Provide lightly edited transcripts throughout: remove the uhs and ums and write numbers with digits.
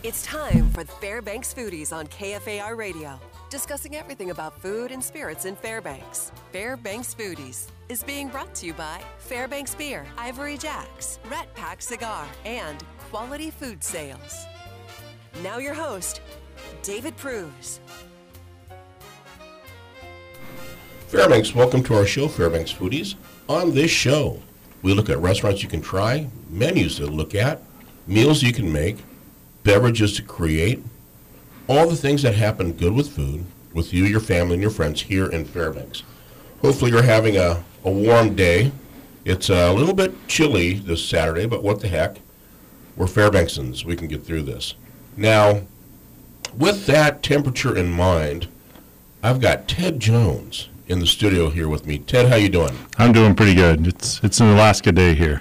It's time for Fairbanks Foodies on KFAR Radio, discussing everything about food and spirits in Fairbanks. Fairbanks Foodies is being brought to you by Fairbanks Beer, Ivory Jacks, Rat Pack Cigar, and Quality Food Sales. Now your host, David Pruse. Fairbanks, welcome to our show, Fairbanks Foodies. On this show, we look at restaurants you can try, menus to look at, meals you can make, beverages to create, all the things that happen good with food, with you, your family, and your friends here in Fairbanks. Hopefully you're having a warm day. It's a little bit chilly this Saturday, but what the heck? We're Fairbanksans. We can get through this. Now, with that temperature in mind, I've got Ted Jones in the studio here with me. Ted, how you doing? I'm doing pretty good. It's an Alaska day here.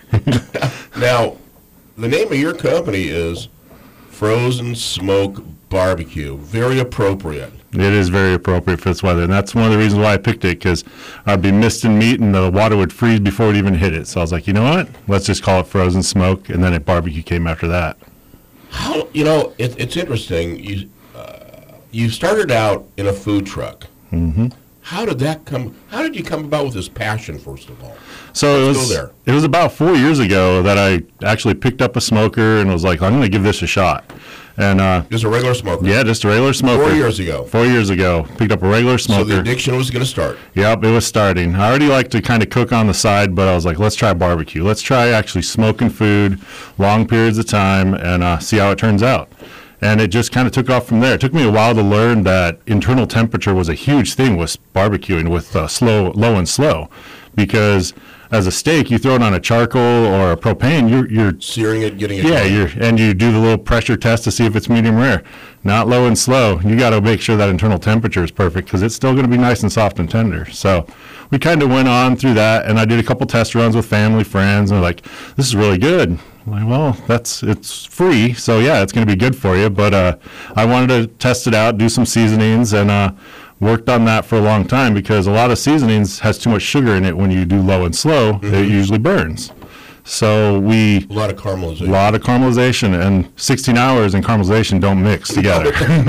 Now, the name of your company is Frozen Smoke Barbecue. Very appropriate. It is very appropriate for this weather, and that's one of the reasons why I picked it, because I'd be misting meat and the water would freeze before it even hit it. So I was like, you know what? Let's just call it Frozen Smoke, and then barbecue came after that. How, it's interesting. You started out in a food truck. Mm-hmm. How did you come about with this passion, first of all? So it was about 4 years ago that I actually picked up a smoker and was like, I'm going to give this a shot. And just a regular smoker? Yeah, just a regular smoker. 4 years ago? 4 years ago. Picked up a regular smoker. So the addiction was going to start? Yep, it was starting. I already like to kind of cook on the side, but I was like, let's try barbecue. Let's try actually smoking food long periods of time and see how it turns out. And it just kind of took off from there. It took me a while to learn that internal temperature was a huge thing with barbecuing, with low and slow, because as a steak, you throw it on a charcoal or a propane, you're searing it, getting it. Yeah, and you do the little pressure test to see if it's medium rare. Not low and slow. You got to make sure that internal temperature is perfect, because it's still going to be nice and soft and tender. So we kind of went on through that, and I did a couple test runs with family, friends, and they're like, "This is really good." I'm like, well, it's free, so yeah, it's going to be good for you. But I wanted to test it out, do some seasonings, and worked on that for a long time, because a lot of seasonings has too much sugar in it. When you do low and slow, it usually burns. So a lot of caramelization, and 16 hours and caramelization don't mix together.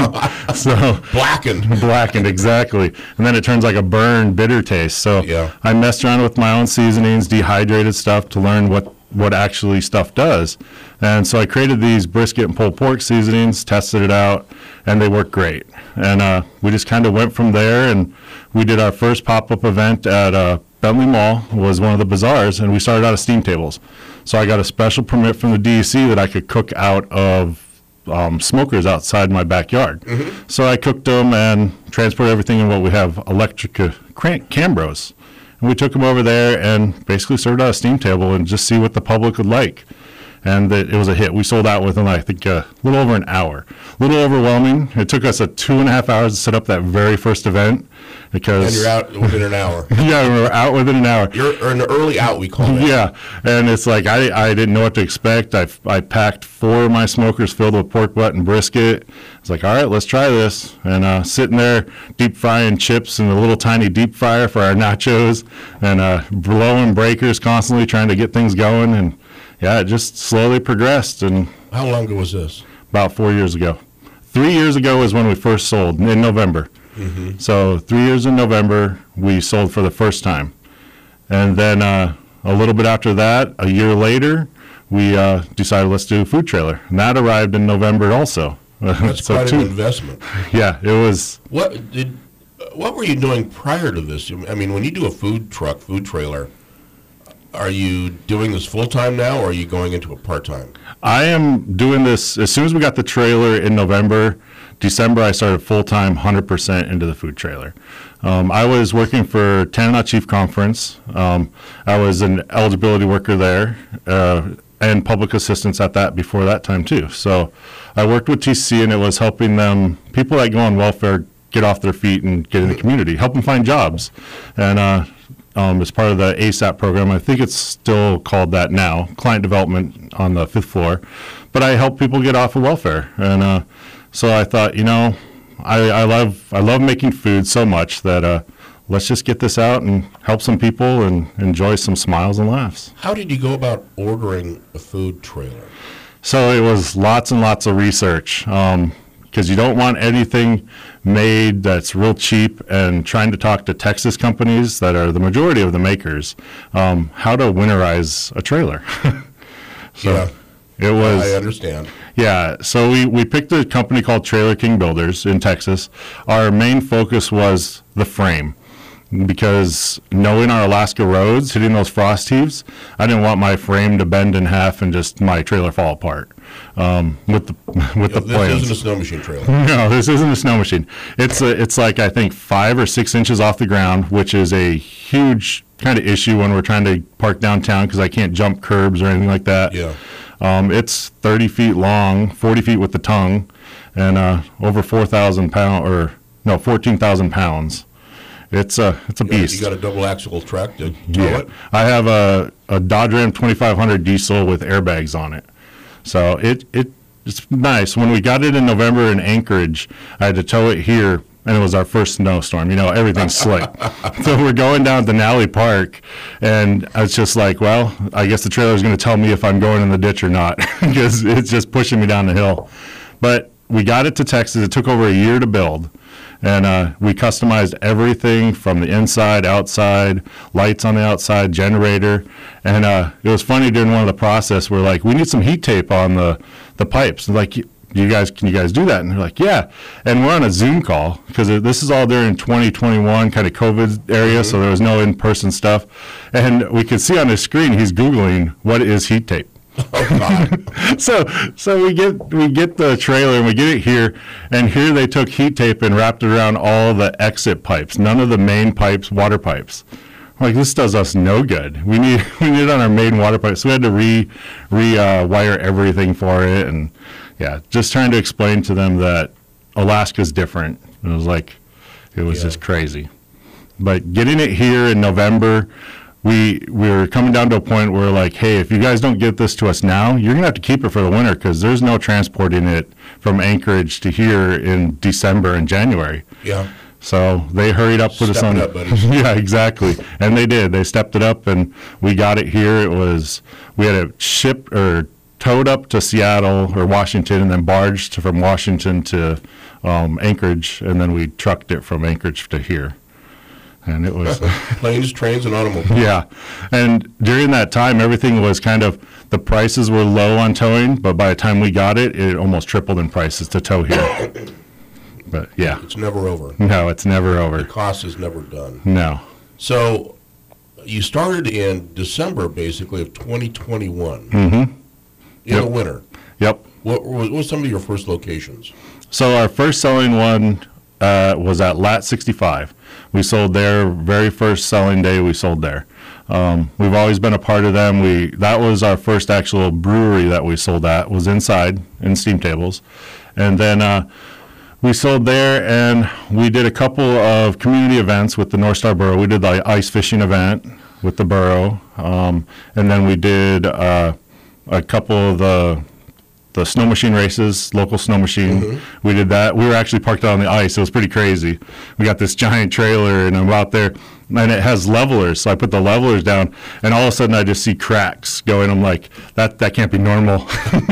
So blackened, exactly. And then it turns like a burned, bitter taste. So yeah. I messed around with my own seasonings, dehydrated stuff to learn what actually stuff does. And so I created these brisket and pulled pork seasonings, tested it out, and they work great. And we just kind of went from there, and we did our first pop-up event at Bentley Mall. Was one of the bazaars, and we started out of steam tables. So I got a special permit from the DEC that I could cook out of smokers outside my backyard. Mm-hmm. So I cooked them and transported everything in what we have electric Cambros. And we took them over there and basically served out a steam table and just see what the public would like. And it was a hit. We sold out within, I think, a little over an hour. A little overwhelming. It took us 2.5 hours to set up that very first event. And you're out within an hour. Yeah, we were out within an hour. You're an early out, we call it. Yeah, and it's like I didn't know what to expect. I packed 4 of my smokers filled with pork butt and brisket. I was like, all right, let's try this. And sitting there deep frying chips in a little tiny deep fryer for our nachos, and blowing breakers constantly trying to get things going. And yeah, it just slowly progressed. And how long ago was this? About 4 years ago. 3 years ago is when we first sold, in November. Mm-hmm. So 3 years in November, we sold for the first time. And then a little bit after that, a year later, we decided let's do a food trailer. And that arrived in November also. That's quite an investment. Yeah, it was. What were you doing prior to this? I mean, when you do a food trailer, are you doing this full-time now, or are you going into a part-time? I am doing this as soon as we got the trailer in November. December, I started full-time, 100% into the food trailer. I was working for Tanana Chief Conference. I was an eligibility worker there and public assistance at that before that time too. So I worked with TC, and it was helping them, people that go on welfare, get off their feet and get in the community, help them find jobs. And as part of the ASAP program, I think it's still called that now, client development on the 5th floor. But I help people get off of welfare. And so I thought, I love making food so much that let's just get this out and help some people and enjoy some smiles and laughs. How did you go about ordering a food trailer? So it was lots and lots of research, because you don't want anything made that's real cheap, and trying to talk to Texas companies that are the majority of the makers, how to winterize a trailer. So Yeah. it was. I understand. Yeah, so we picked a company called Trailer King Builders in Texas. Our main focus was the frame, because knowing our Alaska roads, hitting those frost heaves, I didn't want my frame to bend in half and just my trailer fall apart with the This plans. isn't a snow machine trailer. No, this isn't a snow machine. It's like, I think, 5 or 6 inches off the ground, which is a huge kind of issue when we're trying to park downtown, because I can't jump curbs or anything like that. Yeah. It's 30 feet long, 40 feet with the tongue, and over 4,000 pounds, or no, 14,000 pounds. It's a beast. You got a double axle truck to tow it? I have a Dodge Ram 2500 diesel with airbags on it. So it's nice. When we got it in November in Anchorage, I had to tow it here, and it was our first snowstorm. You know, everything's slick. So we're going down to Denali Park, and I was just like, well, I guess the trailer's going to tell me if I'm going in the ditch or not, because it's just pushing me down the hill. But we got it to Texas. It took over a year to build. And we customized everything from the inside, outside, lights on the outside, generator. And it was funny during one of the process, we're like, we need some heat tape on the pipes. And like, can you guys do that? And they're like, yeah. And we're on a Zoom call, because this is all during 2021 kind of COVID area, so there was no in-person stuff. And we could see on his screen, he's Googling, what is heat tape? Oh, God. So we get the trailer and we get it here, and here they took heat tape and wrapped it around all the exit pipes, none of the main pipes, water pipes. I'm like, this does us no good. We need it on our main water pipes. So we had to wire everything for it, and yeah, just trying to explain to them that Alaska's different. It was just crazy. But getting it here in November, we were coming down to a point where, like, hey, if you guys don't get this to us now, you're going to have to keep it for the winter, because there's no transporting it from Anchorage to here in December and January. Yeah. So they hurried up with us on. Step it up, buddies. Yeah, exactly. And they did. They stepped it up, and we got it here. We had it shipped or towed up to Seattle or Washington, and then barged from Washington to Anchorage, and then we trucked it from Anchorage to here. And it was Planes, trains, and automobiles. yeah. And during that time, everything was kind of, the prices were low on towing, but by the time we got it, it almost tripled in prices to tow here. But yeah, It's never over. no, it's never The over. cost is never done. No. So you started in December, basically, of 2021. Mm-hmm. In Yep. the winter. Yep. What were some of your first locations? So our first selling one was at Lat 65. We sold there very first selling day. We sold there. We've always been a part of them. That was our first actual brewery that we sold at, was inside in steam tables, and then we sold there, and we did a couple of community events with the North Star Borough. We did the ice fishing event with the borough, and then we did a couple of the snow machine races, local snow machine. Mm-hmm. We did that. We were actually parked out on the ice. It was pretty crazy. We got this giant trailer, and I'm out there, and it has levelers. So I put the levelers down, and all of a sudden I just see cracks going. I'm like, that can't be normal.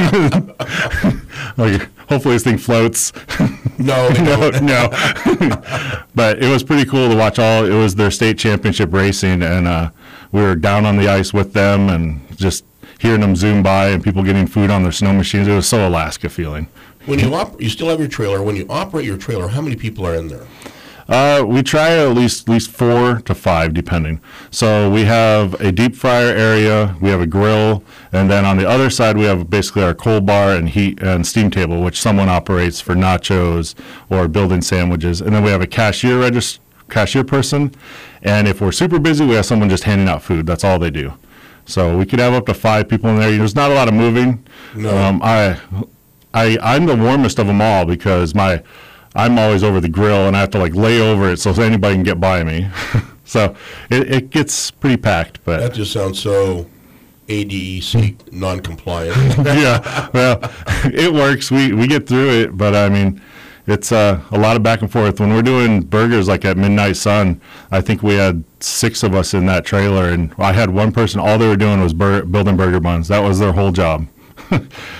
Like, hopefully this thing floats. No, they don't. No. But it was pretty cool to watch it was their state championship racing, and we were down on the ice with them, and just hearing them zoom by and people getting food on their snow machines. It was so Alaska feeling. When you still have your trailer. When you operate your trailer, how many people are in there? We try at least 4 to 5, depending. So we have a deep fryer area, we have a grill, and then on the other side we have basically our cold bar and heat and steam table, which someone operates for nachos or building sandwiches. And then we have a cashier person, and if we're super busy, we have someone just handing out food. That's all they do. So we could have up to 5 people in there. There's not a lot of moving. No. I'm the warmest of them all, because I'm always over the grill, and I have to like lay over it so anybody can get by me. So it gets pretty packed. But That just sounds so ADEC non-compliant. yeah, well, it works. We get through it, but I mean, it's a lot of back and forth. When we're doing burgers like at Midnight Sun, I think we had 6 of us in that trailer, and I had one person, all they were doing was building burger buns. That was their whole job.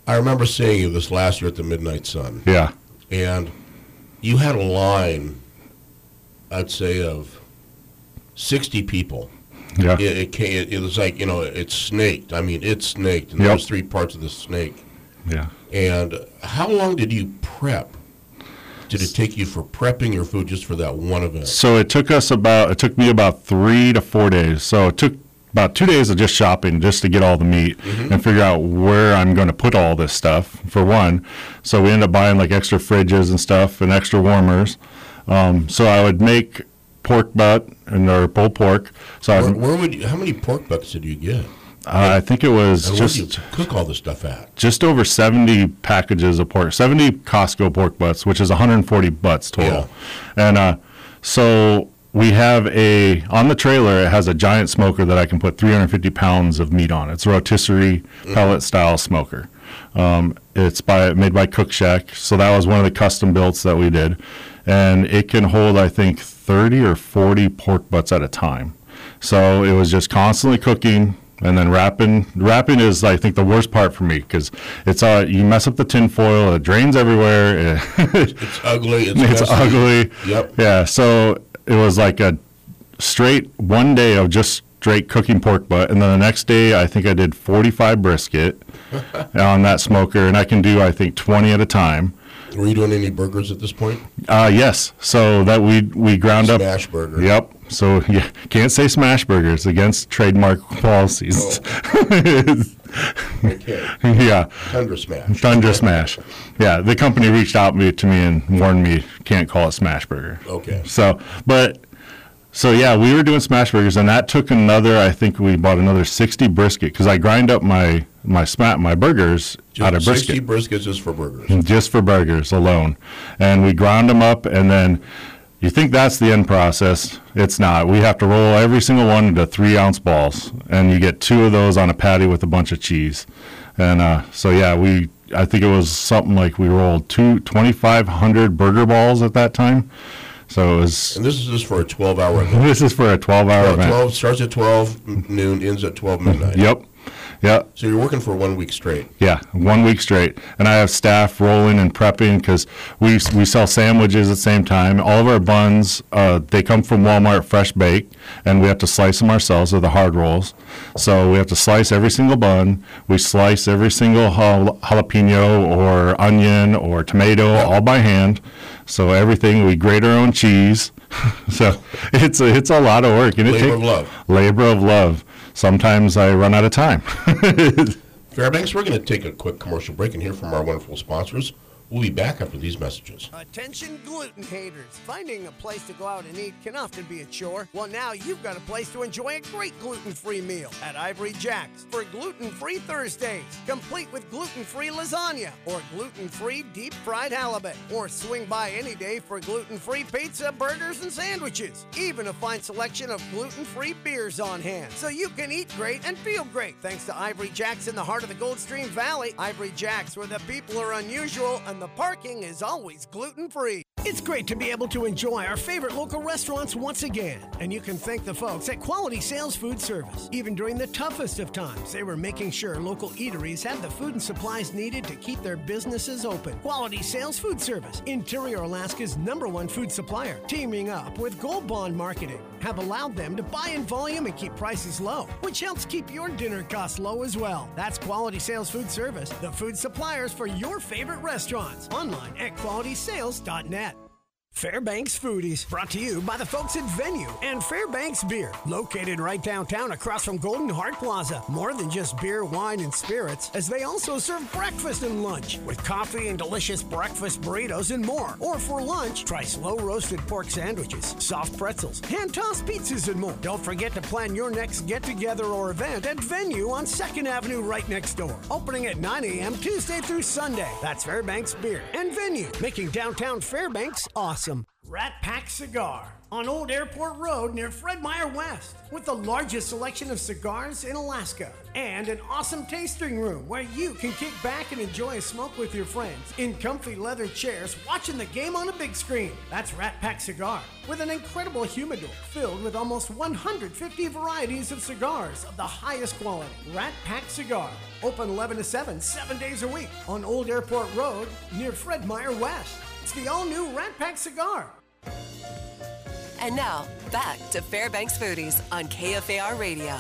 I remember seeing you this last year at the Midnight Sun. Yeah. And you had a line, I'd say, of 60 people. Yeah. It was like, it's snaked. I mean, it's snaked. And there's 3 parts of the snake. Yeah. And how long did you prep? Did it take you for prepping your food just for that one event? So it took me about 3 to 4 days. So it took about 2 days of just shopping just to get all the meat and figure out where I'm going to put all this stuff, for one. So we ended up buying like extra fridges and stuff and extra warmers. So I would make pork butt or pulled pork. So how many pork butts did you get? I think it was where do you cook all this stuff at? Just over 70 packages of pork, 70 Costco pork butts, which is 140 butts total. Yeah. And so we have on the trailer, it has a giant smoker that I can put 350 pounds of meat on. It's a rotisserie pellet style smoker. It's made by Cook Shack. So that was one of the custom builds that we did. And it can hold, I think, 30 or 40 pork butts at a time. So it was just constantly cooking. And then wrapping is, I think, the worst part for me because it's you mess up the tin foil, it drains everywhere. It's ugly. It's ugly. Yep. Yeah. So it was like a straight one day of just straight cooking pork butt, and then the next day I think I did 45 brisket on that smoker, and I can do, I think, 20 at a time. Were you doing any burgers at this point? Yes. So that we ground up. Smash burger. Yep. So yeah, can't say smash burgers against trademark policies. Okay. Yeah. Tundra Smash. Tundra Smash. Yeah. The company reached out to me and warned me can't call it smash burger. Okay. So yeah, we were doing smash burgers, and that took I think we bought another 60 brisket because I grind up my burgers out of brisket. 60 briskets just for burgers. Just for burgers alone. And we ground them up, and then you think that's the end process. It's not. We have to roll every single one into 3-ounce balls, and you get 2 of those on a patty with a bunch of cheese. And so yeah, I think it was something like we rolled 2,500 burger balls at that time. So it was. And this is just for a 12-hour event. This is for a 12-hour event. Starts at 12 noon, ends at 12 midnight. Yep. So you're working for 1 week straight. Yeah, 1 week straight. And I have staff rolling and prepping because we sell sandwiches at the same time. All of our buns, they come from Walmart fresh baked, and we have to slice them ourselves. They're the hard rolls. So we have to slice every single bun. We slice every single jalapeno or onion or tomato all by hand. So everything, we grate our own cheese. So it's a lot of work. And Labor of love. Labor of love. Sometimes I run out of time. Fairbanks, we're going to take a quick commercial break and hear from our wonderful sponsors. We'll be back after these messages. Attention gluten haters. Finding a place to go out and eat can often be a chore. Well, now you've got a place to enjoy a great gluten-free meal at Ivory Jack's for Gluten-Free Thursdays, complete with gluten-free lasagna or gluten-free deep-fried halibut. Or swing by any day for gluten-free pizza, burgers, and sandwiches. Even a fine selection of gluten-free beers on hand. So you can eat great and feel great thanks to Ivory Jack's in the heart of the Goldstream Valley. Ivory Jack's, where the people are unusual and the parking is always gluten-free. It's great to be able to enjoy our favorite local restaurants once again. And you can thank the folks at Quality Sales Food Service. Even during the toughest of times, they were making sure local eateries had the food and supplies needed to keep their businesses open. Quality Sales Food Service, Interior Alaska's #1 food supplier, teaming up with Gold Bond Marketing, have allowed them to buy in volume and keep prices low, which helps keep your dinner costs low as well. That's Quality Sales Food Service, the food suppliers for your favorite restaurants. Online at qualitysales.net. Fairbanks Foodies, brought to you by the folks at Venue and Fairbanks Beer, located right downtown across from Golden Heart Plaza. More than just beer, wine, and spirits, as they also serve breakfast and lunch with coffee and delicious breakfast burritos and more. Or for lunch, try slow-roasted pork sandwiches, soft pretzels, hand-tossed pizzas, and more. Don't forget to plan your next get-together or event at Venue on 2nd Avenue right next door. Opening at 9 a.m. Tuesday through Sunday. That's Fairbanks Beer and Venue, making downtown Fairbanks awesome. Rat Pack Cigar on Old Airport Road near Fred Meyer West, with the largest selection of cigars in Alaska and an awesome tasting room where you can kick back and enjoy a smoke with your friends in comfy leather chairs watching the game on a big screen. That's Rat Pack Cigar, with an incredible humidor filled with almost 150 varieties of cigars of the highest quality. Rat Pack Cigar, open 11 to 7, 7 days a week on Old Airport Road near Fred Meyer West. It's the all-new Rat Pack Cigar. And now, back to Fairbanks Foodies on KFAR Radio.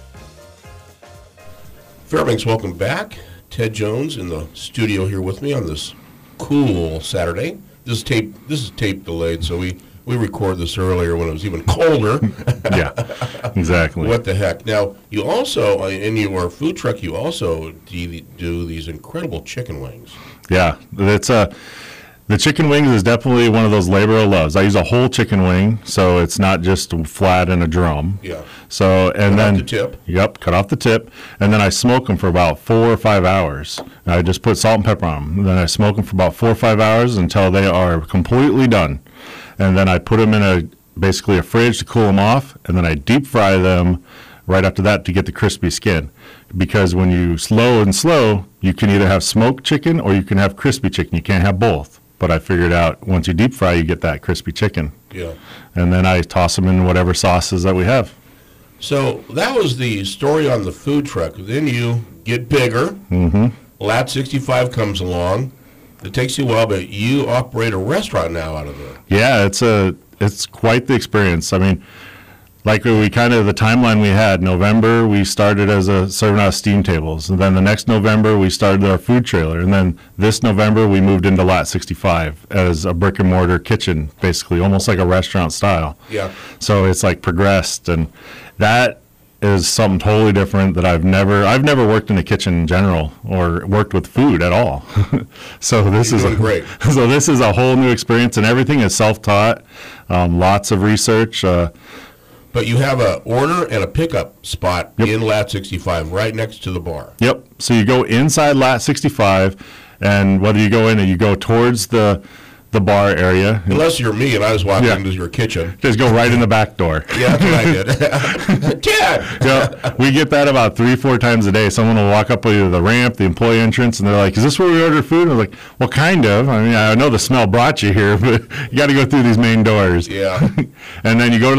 Fairbanks, welcome back. Ted Jones in the studio here with me on this cool Saturday. This is tape delayed, so we recorded this earlier when it was even colder. Yeah, exactly. What the heck? Now, you also, in your food truck, you also do these incredible chicken wings. Yeah, it's the chicken wings is definitely one of those labor of loves. I use a whole chicken wing, so it's not just flat in a drum. Yeah. So and cut then off the tip. Yep, cut off the tip, and then I smoke them for about 4 or 5 hours. And I just put salt and pepper on them. And then I smoke them for about 4 or 5 hours until they are completely done. And then I put them in basically a fridge to cool them off, and then I deep fry them right after that to get the crispy skin. Because when you slow, you can either have smoked chicken or you can have crispy chicken. You can't have both. But I figured out once you deep fry, you get that crispy chicken. Yeah. And then I toss them in whatever sauces that we have. So that was the story on the food truck. Then you get bigger. Mm-hmm. Lat 65 comes along. It takes you a while, but you operate a restaurant now out of there. Yeah, it's quite the experience. I mean, like the timeline we had, November we started as serving out steam tables, and then the next November we started our food trailer, and then this November we moved into Lat 65 as a brick and mortar kitchen, basically almost like a restaurant style. Yeah. So it's like progressed, and that is something totally different that I've never worked in the kitchen in general or worked with food at all. So this is great. So this is a whole new experience, and everything is self-taught. Lots of research. But you have an order and a pickup spot in Lat 65 right next to the bar. Yep. So you go inside Lat 65, and whether you go in or you go towards the bar area. Unless you're me and I was walking into your kitchen. Just go right in the back door. Yeah, that's what I did. Ted! Yeah, we get that about 3-4 times a day. Someone will walk up either the ramp, the employee entrance, and they're like, "Is this where we order food?" And I'm like, "Well, kind of. I mean, I know the smell brought you here, but you got to go through these main doors." Yeah. And then you go to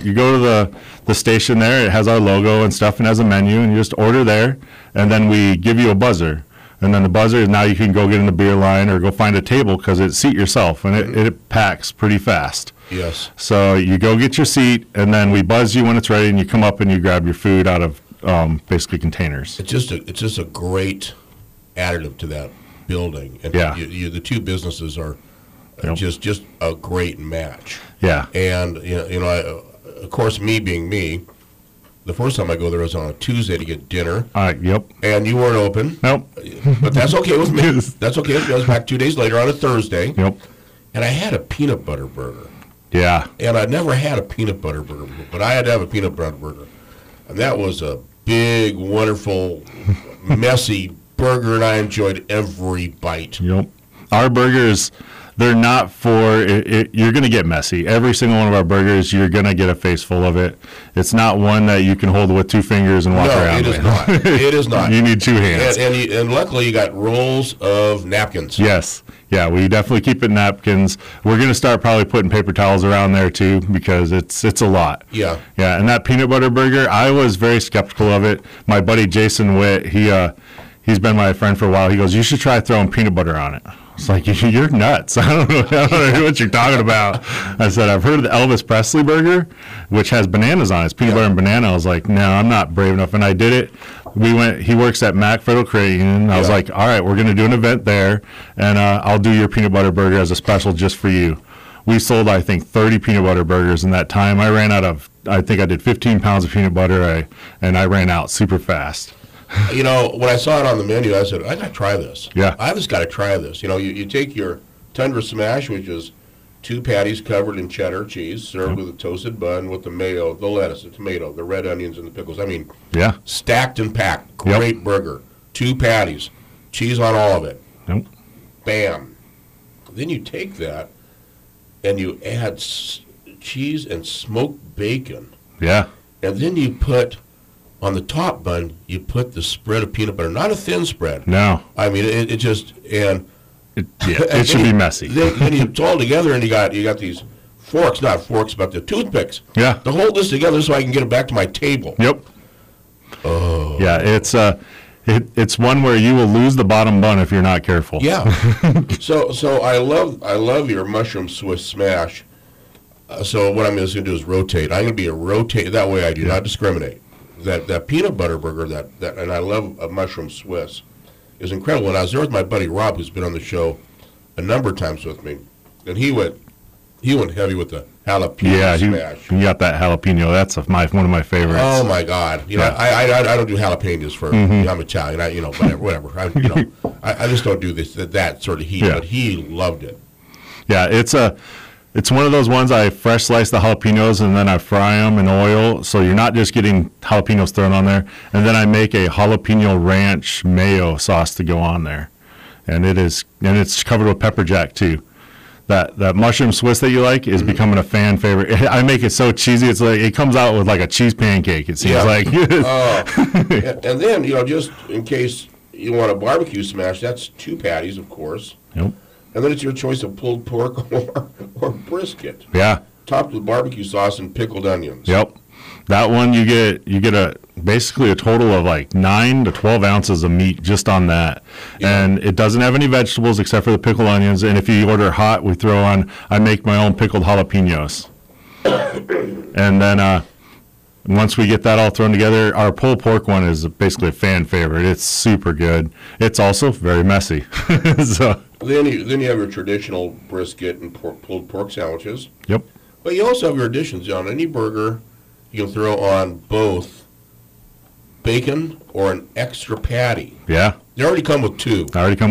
the station there. It has our logo and stuff, and has a menu, and you just order there, and then we give you a buzzer. And then the buzzer is now you can go get in the beer line or go find a table because it's seat yourself, and it packs pretty fast. Yes. So you go get your seat, and then we buzz you when it's ready, and you come up and you grab your food out of basically containers. It's just a great additive to that building. And Yeah. the two businesses are just a great match. Yeah. And of course, me being me, the first time I go there was on a Tuesday to get dinner. Yep. And you weren't open. Nope. But that's okay with me. That's okay with me. I was back 2 days later on a Thursday. Yep. And I had a peanut butter burger. Yeah. And I'd never had a peanut butter burger, but I had to have a peanut butter burger. And that was a big, wonderful, messy burger, and I enjoyed every bite. Yep. Our burgers, they're not for it. You're going to get messy. Every single one of our burgers, you're going to get a face full of it. It's not one that you can hold with 2 fingers and walk around with. No, it is not. It is not. You need 2 hands. And luckily, you got rolls of napkins. Yes. Yeah, we definitely keep it napkins. We're going to start probably putting paper towels around there, too, because it's a lot. Yeah. Yeah, and that peanut butter burger, I was very skeptical of it. My buddy Jason Witt, he's been my friend for a while. He goes, "You should try throwing peanut butter on it." It's like, "You're nuts. I don't know what you're talking about." I said, "I've heard of the Elvis Presley burger, which has bananas on it. It's peanut butter and banana." I was like, "No, I'm not brave enough." And I did it. He works at Mac Federal Credit Union. I was like, "All right, we're going to do an event there, and I'll do your peanut butter burger as a special just for you." We sold, I think, 30 peanut butter burgers in that time. I think I did 15 pounds of peanut butter, and I ran out super fast. When I saw it on the menu, I said, I got to try this. Yeah. I just got to try this. You take your Tundra Smash, which is 2 patties covered in cheddar cheese, served with a toasted bun with the mayo, the lettuce, the tomato, the red onions, and the pickles. I mean, stacked and packed. Great burger. 2 patties. Cheese on all of it. Nope. Bam. Then you take that, and you add cheese and smoked bacon. Yeah. And then you put, on the top bun, you put the spread of peanut butter. Not a thin spread. No. I mean, it just, and... It should be messy. Then it's all together, and you got these forks, not forks, but the toothpicks. Yeah. To hold this together so I can get it back to my table. Yep. Oh. Yeah, it's one where you will lose the bottom bun if you're not careful. Yeah. So I love your mushroom Swiss smash. So what I'm just going to do is rotate. I'm going to be a rotate. That way I do not discriminate. That peanut butter burger, that and I love a mushroom Swiss, is incredible. And I was there with my buddy Rob, who's been on the show a number of times with me, and he went heavy with the jalapeno smash. You got that jalapeno. That's one of my favorites. Oh my God! You know, I don't do jalapenos for. I'm Italian. Whatever. I just don't do that sort of heat. Yeah. But he loved it. Yeah, it's one of those ones I fresh slice the jalapenos and then I fry them in oil, so you're not just getting jalapenos thrown on there. And then I make a jalapeno ranch mayo sauce to go on there, and it's covered with pepper jack too. That mushroom Swiss that you like is becoming a fan favorite. I make it so cheesy, it's like it comes out with like a cheese pancake. It seems like. And then just in case you want a barbecue smash, that's 2 patties, of course. Yep. And then it's your choice of pulled pork or brisket. Yeah. Topped with barbecue sauce and pickled onions. Yep. That one you get basically a total of like 9 to 12 ounces of meat just on that. Yeah. And it doesn't have any vegetables except for the pickled onions. And if you order hot, I make my own pickled jalapenos. And then once we get that all thrown together, our pulled pork one is basically a fan favorite. It's super good. It's also very messy. So. Then you have your traditional brisket and pulled pork sandwiches. Yep. But you also have your additions. On any burger, you can throw on both bacon or an extra patty. Yeah. They already come with 2.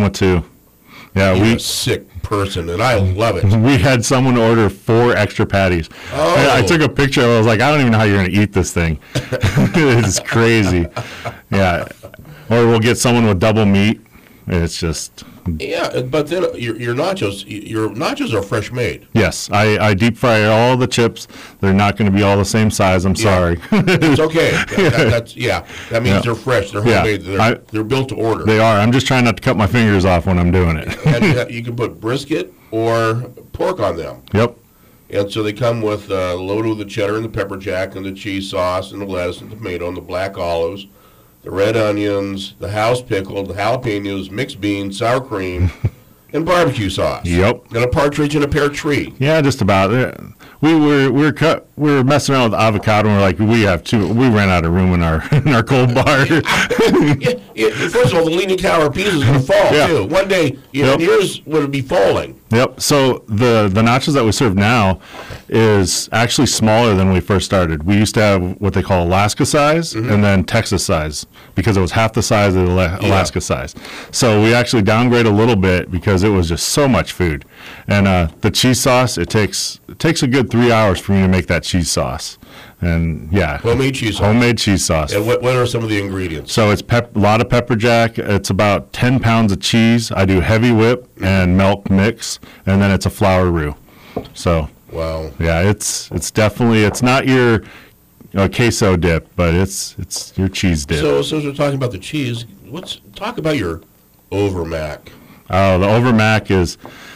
Yeah, You're a sick person, and I love it. We had someone order 4 extra patties. Oh. I took a picture. I was like, I don't even know how you're going to eat this thing. It's crazy. Yeah. Or we'll get someone with double meat. It's just... Yeah, but then your nachos are fresh made. Yes, I deep fry all the chips. They're not going to be all the same size. I'm sorry. It's okay. That means they're fresh. They're homemade. They're built to order. They are. I'm just trying not to cut my fingers off when I'm doing it. And you can put brisket or pork on them. Yep. And so they come with loaded with the cheddar and the pepper jack and the cheese sauce and the lettuce and the tomato and the black olives, the red onions, the house pickle, the jalapenos, mixed beans, sour cream, and barbecue sauce. Yep. And a partridge in a pear tree. Yeah, just about. We were messing around with avocado, and we're like, we have 2. We ran out of room in our cold bar. First of all, the Leaning Tower of Pisa is going to fall too. One day, yours would be falling. Yep. So the nachos that we serve now is actually smaller than when we first started. We used to have what they call Alaska size and then Texas size because it was half the size of the Alaska size. So we actually downgrade a little bit because it was just so much food. And the cheese sauce, it takes a good 3 hours for me to make that cheese sauce. And homemade cheese sauce. Homemade cheese sauce. And what are some of the ingredients? So it's a lot of pepper jack. It's about 10 pounds of cheese. I do heavy whip and milk mix, and then it's a flour roux. So wow. Yeah, it's definitely, it's not your queso dip, but it's your cheese dip. So since we're talking about the cheese, let's talk about your Overmac. Oh, the Overmac is...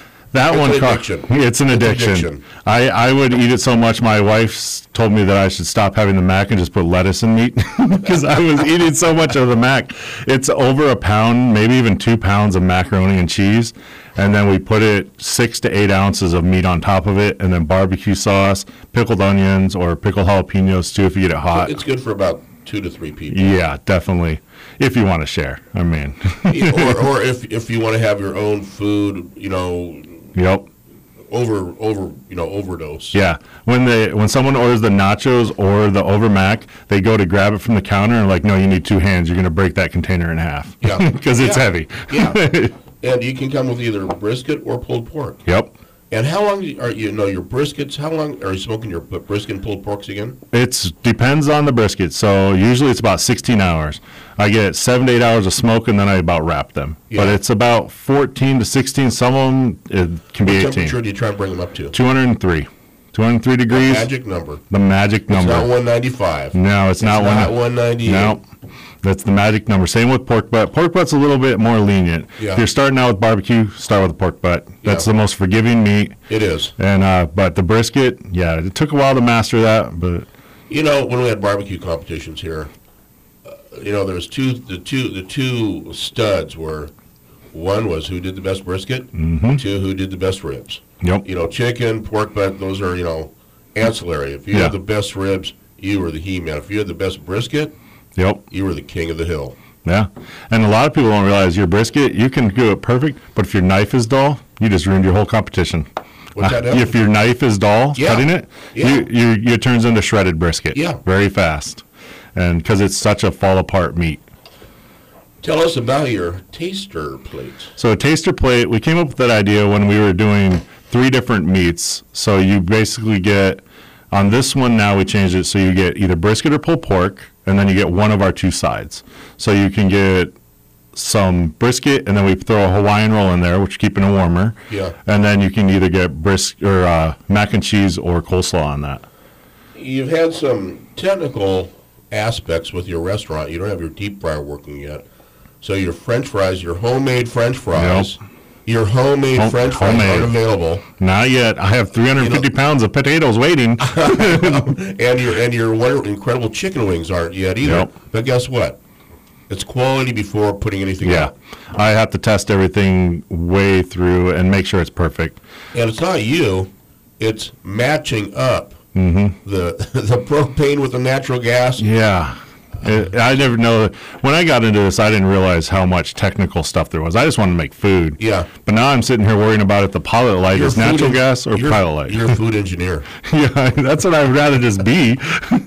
It's an addiction. I would eat it so much. My wife told me that I should stop having the mac and just put lettuce in meat because I was eating so much of the mac. It's over a pound, maybe even 2 pounds of macaroni and cheese. And then we put 6 to 8 ounces of meat on top of it, and then barbecue sauce, pickled onions, or pickled jalapenos too if you get it hot. It's good for about 2 to 3 people. Yeah, definitely. If you want to share, I mean. or if you want to have your own food, Yep. Overdose. Yeah. When someone orders the nachos or the Overmac, they go to grab it from the counter and like, no, you need 2 hands. You're going to break that container in half. Yeah. Because it's heavy. Yeah. And you can come with either brisket or pulled pork. Yep. And how long are your briskets? How long are you smoking your brisket and pulled porks again? It depends on the brisket. So usually it's about 16 hours. I get 7 to 8 hours of smoke, and then I about wrap them. Yeah. But it's about 14 to 16. Some of them it can be What 18. temperature do you try and bring them up to? 203. 203 degrees. Magic number. The magic number. It's not 195. No, it's not 198. No, that's the magic number. Same with pork butt. Pork butt's a little bit more lenient. Yeah. If you're starting out with barbecue, start with the pork butt. That's Yeah. the most forgiving meat. It is. And but the brisket, yeah, it took a while to master that, but When we had barbecue competitions here, there's the two studs were, one was who did the best brisket, two who did the best ribs. yep. Chicken, pork butt, those are, ancillary. If you Yeah. had the best ribs, you were the he-man. If you had the best brisket, Yep. you were the king of the hill. Yeah. And a lot of people don't realize your brisket, you can do it perfect, but if your knife is dull, you just ruined your whole competition. What's that now? If your knife is dull, Yeah. cutting it, Yeah. it turns into shredded brisket Yeah. very fast. And because it's such a fall apart meat. Tell us about your taster plates. So a taster plate, we came up with that idea when we were doing 3 different meats. So you basically get, on this one now we changed it so you get either brisket or pulled pork, and then you get one of our 2 sides. So you can get some brisket, and then we throw a Hawaiian roll in there, which is keeping it warmer. Yeah. And then you can either get mac and cheese or coleslaw on that. You've had some technical aspects with your restaurant. You don't have your deep fryer working yet. So your French fries, your homemade French fries, your homemade French fries homemade. aren't available. Not yet. I have 350 pounds of potatoes waiting. And your incredible chicken wings aren't yet either. Yep. But guess what? It's quality before putting anything Yeah. out. I have to test everything way through and make sure it's perfect. And it's not you. It's matching up the propane with the natural gas. Yeah. I never know. When I got into this, I didn't realize how much technical stuff there was. I just wanted to make food. Yeah. But now I'm sitting here worrying about if the pilot light You're is a food natural en- gas or you're- pilot light. You're a food engineer. Yeah, that's what I'd rather just be.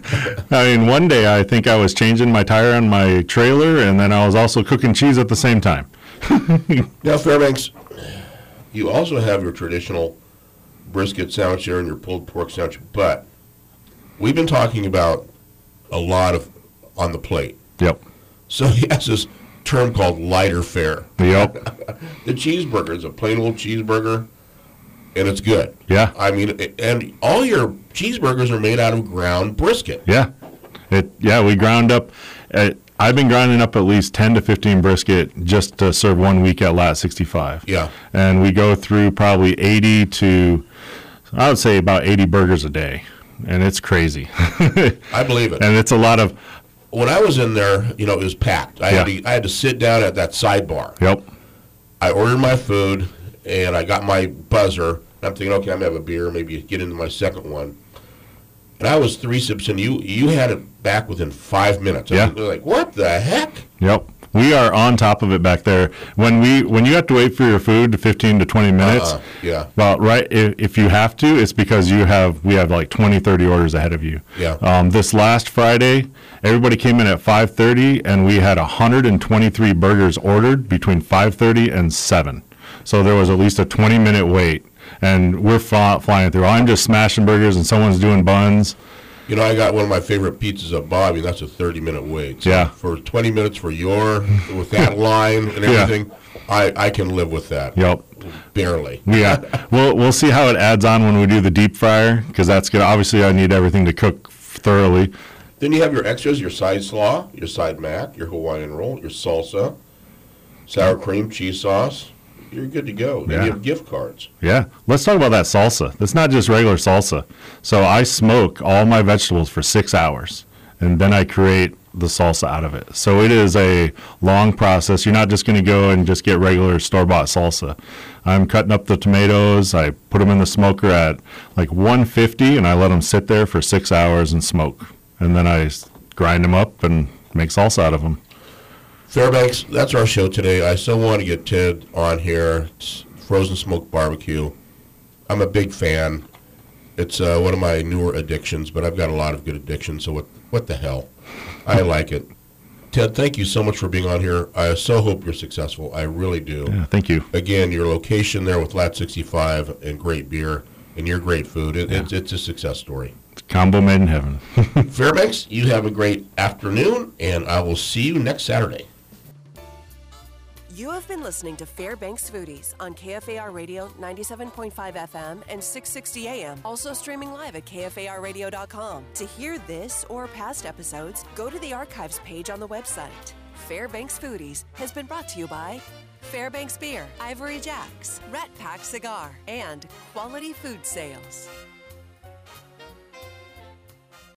I mean, one day I think I was changing my tire on my trailer, and then I was also cooking cheese at the same time. Now, Fairbanks, you also have your traditional brisket sandwich here and your pulled pork sandwich, but we've been talking about a lot of on the plate. Yep. So he has this term called lighter fare. Yep. The cheeseburger is a plain old cheeseburger, and it's good. Yeah. I mean, and all your cheeseburgers are made out of ground brisket. Yeah. We ground up. I've been grinding up at least 10 to 15 brisket just to serve 1 week at Lat 65. Yeah. And we go through probably 80 to, I would say about 80 burgers a day. And it's crazy. I believe it. And it's a lot of, When I was in there, it was packed. I had to sit down at that sidebar. yep. I ordered my food, and I got my buzzer. I'm thinking, okay, I'm going to have a beer, maybe get into my second one. And I was 3 sips in. You had it back within 5 minutes. Yeah. I was like, what the heck? Yep. We are on top of it back there. When you have to wait for your food to 15 to 20 minutes, Yeah. well, right, if you have to, it's because we have like 20, 30 orders ahead of you. Yeah. This last Friday, everybody came in at 5:30, and we had 123 burgers ordered between 5:30 and 7. So there was at least a 20-minute wait, and we're flying through. I'm just smashing burgers, and someone's doing buns. I got one of my favorite pizzas at Bobby. That's a 30-minute wait. So Yeah. For 20 minutes with that line and Yeah. everything, I can live with that. Yep. Barely. Yeah, we'll see how it adds on when we do the deep fryer, because that's good. Obviously, I need everything to cook thoroughly. Then you have your extras, your side slaw, your side mac, your Hawaiian roll, your salsa, sour cream, cheese sauce. You're good to go. Then Yeah. you have gift cards. Yeah, let's talk about that salsa. That's not just regular salsa. So I smoke all my vegetables for 6 hours, and then I create the salsa out of it. So it is a long process. You're not just going to go and just get regular store-bought salsa. I'm cutting up the tomatoes. I put them in the smoker at like 150, and I let them sit there for 6 hours and smoke. And then I grind them up and make salsa out of them. Fairbanks, that's our show today. I still want to get Ted on here. It's frozen smoked barbecue. I'm a big fan. It's one of my newer addictions, but I've got a lot of good addictions, so what the hell? I like it. Ted, thank you so much for being on here. I so hope you're successful. I really do. Yeah, thank you. Again, your location there with Lat 65 and great beer and your great food, it's a success story. It's a combo made in heaven. Fairbanks, you have a great afternoon, and I will see you next Saturday. You have been listening to Fairbanks Foodies on KFAR Radio 97.5 FM and 660 AM. Also streaming live at KFARradio.com. To hear this or past episodes, go to the archives page on the website. Fairbanks Foodies has been brought to you by Fairbanks Beer, Ivory Jacks, Rat Pack Cigar, and Quality Food Sales.